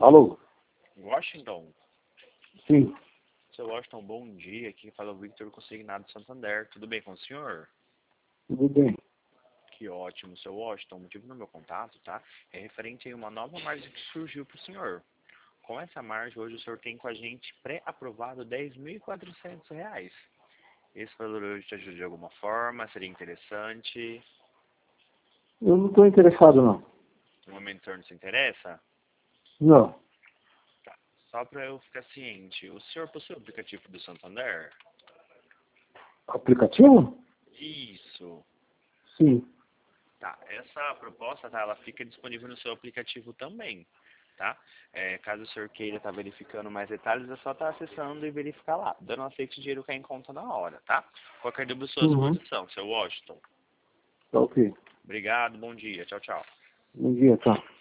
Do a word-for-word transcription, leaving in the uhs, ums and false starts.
Alô? Washington? Sim. Seu Washington, bom dia. Aqui fala o Victor Consignado Santander. Tudo bem com o senhor? Tudo bem. Que ótimo, seu Washington. O motivo do meu contato, tá? É referente a uma nova margem que surgiu para o senhor. Com essa margem, hoje o senhor tem com a gente pré-aprovado dez mil e quatrocentos reais. Esse valor hoje te ajuda de alguma forma? Seria interessante? Eu não estou interessado, não. No momento o senhor não se interessa? Não. Tá. Só para eu ficar ciente, o senhor possui o aplicativo do Santander? Aplicativo? Isso. Sim. Tá, essa proposta, tá, ela fica disponível no seu aplicativo também, tá? É, caso o senhor queira estar verificando mais detalhes, é só estar acessando e verificar lá. Dando aceite, o dinheiro cai em conta na hora, tá? Qualquer dúvida à sua Uhum. disposição, seu Washington. Tá ok. Obrigado, bom dia, tchau, tchau. Bom dia, tchau.